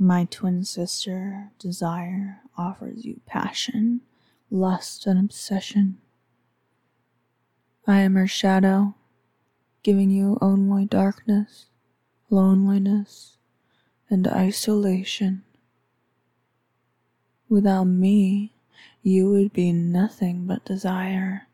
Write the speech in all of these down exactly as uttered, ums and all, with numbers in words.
My twin sister, desire, offers you passion, lust, and obsession. I am her shadow, giving you only darkness, loneliness, and isolation. Without me, you would be nothing but desire.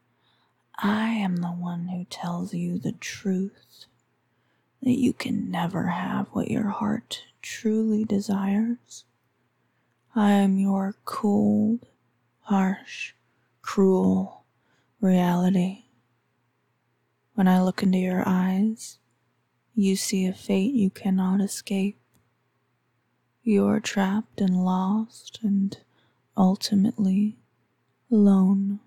I am the one who tells you the truth, that you can never have what your heart truly desires. I am your cold, harsh, cruel reality. When I look into your eyes, you see a fate you cannot escape. You are trapped and lost and ultimately alone.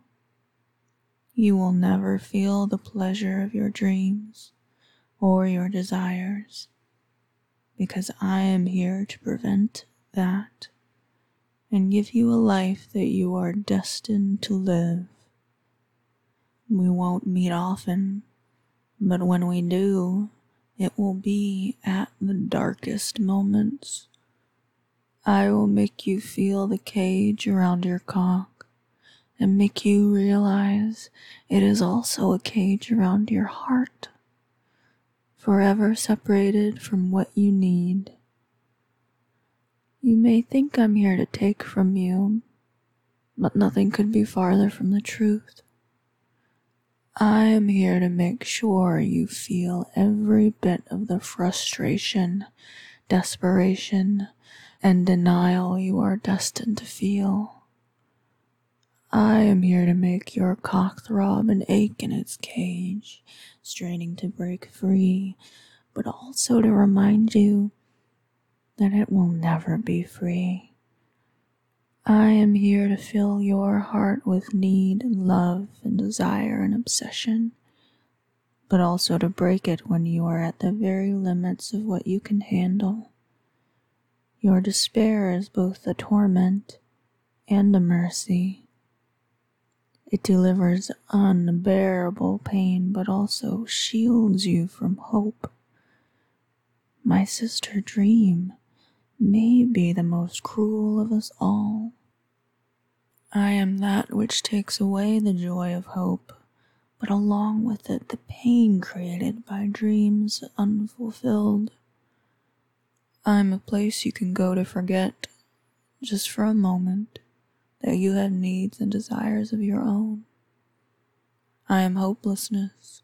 You will never feel the pleasure of your dreams or your desires, because I am here to prevent that and give you a life that you are destined to live. We won't meet often, but when we do, it will be at the darkest moments. I will make you feel the cage around your cock and make you realize it is also a cage around your heart, forever separated from what you need. You may think I'm here to take from you, but nothing could be farther from the truth. I am here to make sure you feel every bit of the frustration, desperation, and denial you are destined to feel. I am here to make your cock throb and ache in its cage, straining to break free, but also to remind you that it will never be free. I am here to fill your heart with need and love and desire and obsession, but also to break it when you are at the very limits of what you can handle. Your despair is both a torment and a mercy. It delivers unbearable pain, but also shields you from hope. My sister Dream may be the most cruel of us all. I am that which takes away the joy of hope, but along with it the pain created by dreams unfulfilled. I'm a place you can go to forget, just for a moment, that you have needs and desires of your own. I am hopelessness.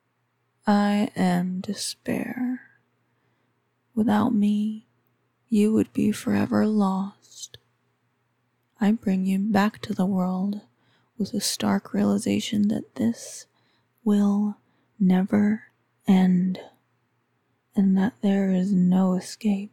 I am despair. Without me, you would be forever lost. I bring you back to the world with a stark realization that this will never end, and that there is no escape.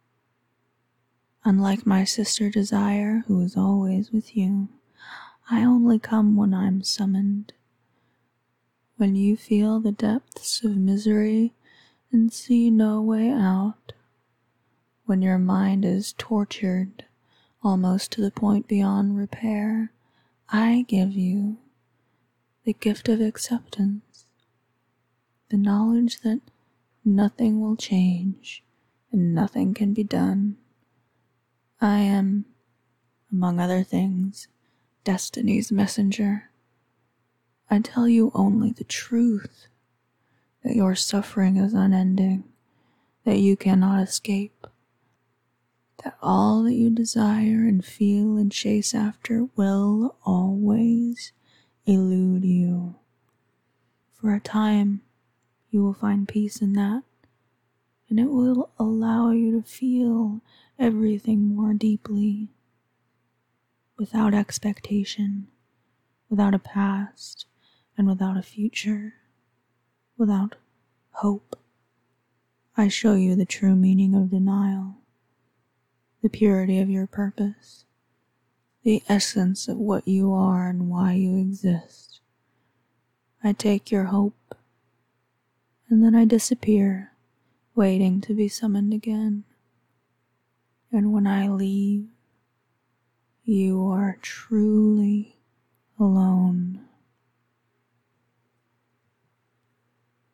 Unlike my sister Desire, who is always with you, I only come when I'm summoned. When you feel the depths of misery and see no way out, when your mind is tortured almost to the point beyond repair, I give you the gift of acceptance, the knowledge that nothing will change and nothing can be done. I am, among other things, destiny's messenger. I tell you only the truth, that your suffering is unending, that you cannot escape, that all that you desire and feel and chase after will always elude you. For a time, you will find peace in that, and it will allow you to feel everything more deeply, without expectation, without a past, and without a future, without hope. I show you the true meaning of denial, the purity of your purpose, the essence of what you are and why you exist. I take your hope, and then I disappear, waiting to be summoned again. And when I leave, you are truly alone.